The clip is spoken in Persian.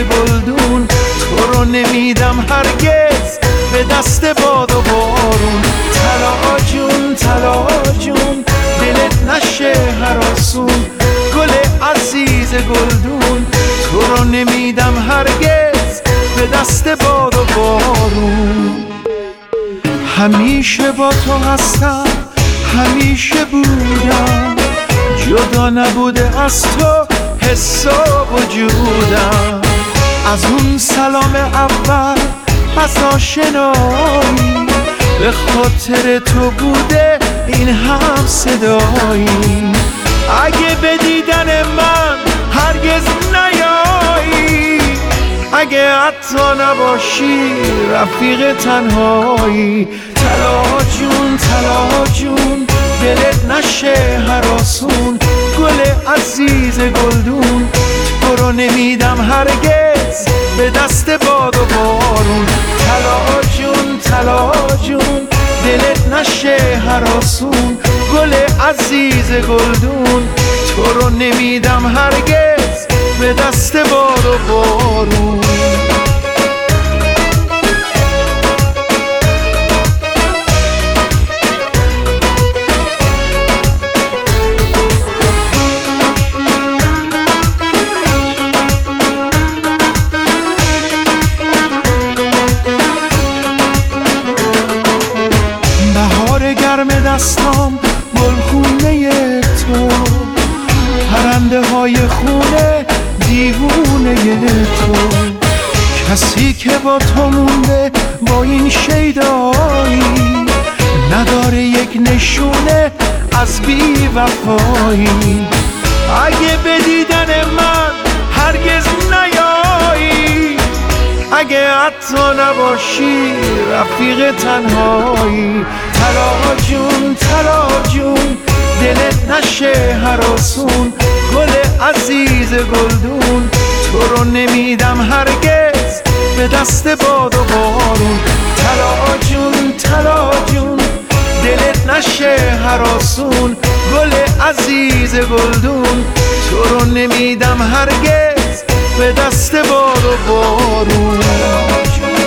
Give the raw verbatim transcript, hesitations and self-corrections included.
گلدون، تو رو نمیدم هرگز به دست باد و بارون. طلا جون طلا جون دلت نشه هراسون، گل عزیز گلدون تو رو نمیدم هرگز به دست باد و بارون. همیشه با تو هستم همیشه بودم، جدا نبوده از تو حس و وجودم. از اون سلام اول از آشنایی، به خاطر تو بوده این هم صدایی. اگه به دیدن من هرگز نیایی، اگه حتی نباشی رفیق تنهایی. طلا جون طلا جون دلت نشه هراسون، گل عزیز گلدون تو رو نمیدم هرگز به دست باد و بارون. طلا جون طلا جون دلت نشه هراسون، گل عزیز گلدون تو رو نمیدم هرگز به دست باد و بارون. گرم دستام گلخونه تو، پرنده های خونه دیوونه تو. کسی که با تو مونده با این شیدایی، نداره یک نشونه از بی وفایی. اگه به دیدن من هرگز نیایی، اگه حتی نباشی رفیق تنهایی. طلا جون طلا جون دلت نشه هراسون، گل عزیز گلدون تو رو نمیدم هرگز به دست باد و بارون. طلا جون طلا جون دلت نشه هراسون، گل عزیز گلدون تو رو نمیدم هرگز به دست باد و بارون.